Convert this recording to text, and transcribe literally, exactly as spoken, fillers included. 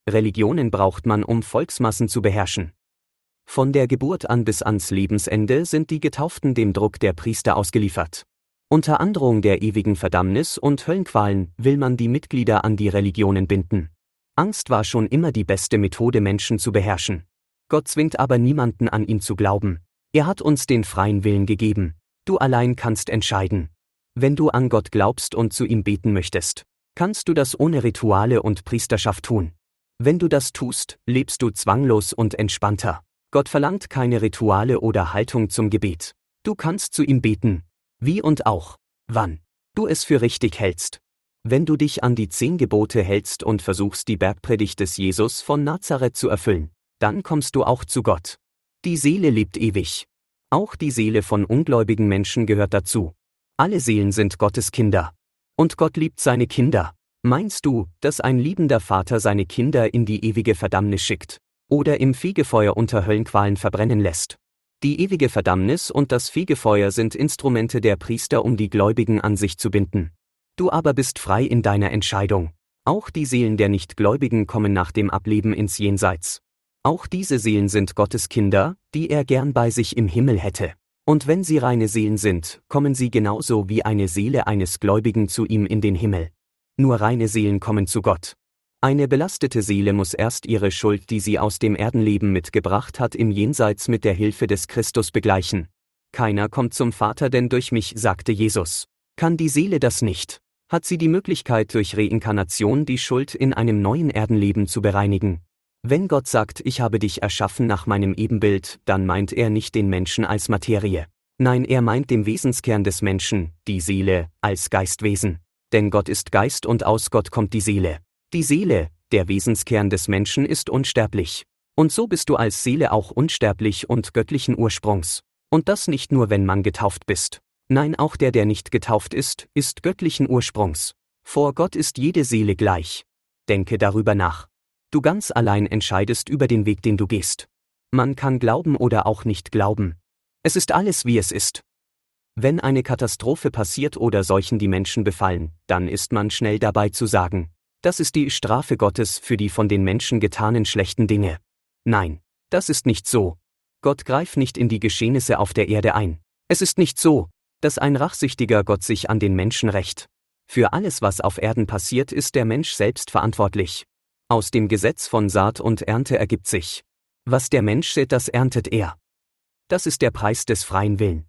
Religionen braucht man, um Volksmassen zu beherrschen. Von der Geburt an bis ans Lebensende sind die Getauften dem Druck der Priester ausgeliefert. Unter Androhung der ewigen Verdammnis und Höllenqualen will man die Mitglieder an die Religionen binden. Angst war schon immer die beste Methode, Menschen zu beherrschen. Gott zwingt aber niemanden an ihn zu glauben. Er hat uns den freien Willen gegeben. Du allein kannst entscheiden. Wenn du an Gott glaubst und zu ihm beten möchtest, kannst du das ohne Rituale und Priesterschaft tun. Wenn du das tust, lebst du zwanglos und entspannter. Gott verlangt keine Rituale oder Haltung zum Gebet. Du kannst zu ihm beten. Wie und auch, wann du es für richtig hältst. Wenn du dich an die zehn Gebote hältst und versuchst, die Bergpredigt des Jesus von Nazareth zu erfüllen, dann kommst du auch zu Gott. Die Seele lebt ewig. Auch die Seele von ungläubigen Menschen gehört dazu. Alle Seelen sind Gottes Kinder. Und Gott liebt seine Kinder. Meinst du, dass ein liebender Vater seine Kinder in die ewige Verdammnis schickt oder im Fegefeuer unter Höllenqualen verbrennen lässt? Die ewige Verdammnis und das Fegefeuer sind Instrumente der Priester, um die Gläubigen an sich zu binden. Du aber bist frei in deiner Entscheidung. Auch die Seelen der Nichtgläubigen kommen nach dem Ableben ins Jenseits. Auch diese Seelen sind Gottes Kinder, die er gern bei sich im Himmel hätte. Und wenn sie reine Seelen sind, kommen sie genauso wie eine Seele eines Gläubigen zu ihm in den Himmel. Nur reine Seelen kommen zu Gott. Eine belastete Seele muss erst ihre Schuld, die sie aus dem Erdenleben mitgebracht hat, im Jenseits mit der Hilfe des Christus begleichen. Keiner kommt zum Vater, denn durch mich, sagte Jesus. Kann die Seele das nicht, hat sie die Möglichkeit, durch Reinkarnation die Schuld in einem neuen Erdenleben zu bereinigen. Wenn Gott sagt, ich habe dich erschaffen nach meinem Ebenbild, dann meint er nicht den Menschen als Materie. Nein, er meint den Wesenskern des Menschen, die Seele, als Geistwesen. Denn Gott ist Geist und aus Gott kommt die Seele. Die Seele, der Wesenskern des Menschen, ist unsterblich. Und so bist du als Seele auch unsterblich und göttlichen Ursprungs. Und das nicht nur, wenn man getauft bist. Nein, auch der, der nicht getauft ist, ist göttlichen Ursprungs. Vor Gott ist jede Seele gleich. Denke darüber nach. Du ganz allein entscheidest über den Weg, den du gehst. Man kann glauben oder auch nicht glauben. Es ist alles, wie es ist. Wenn eine Katastrophe passiert oder Seuchen die Menschen befallen, dann ist man schnell dabei zu sagen, das ist die Strafe Gottes für die von den Menschen getanen schlechten Dinge. Nein, das ist nicht so. Gott greift nicht in die Geschehnisse auf der Erde ein. Es ist nicht so, dass ein rachsüchtiger Gott sich an den Menschen rächt. Für alles, was auf Erden passiert, ist der Mensch selbst verantwortlich. Aus dem Gesetz von Saat und Ernte ergibt sich: Was der Mensch sät, das erntet er. Das ist der Preis des freien Willen.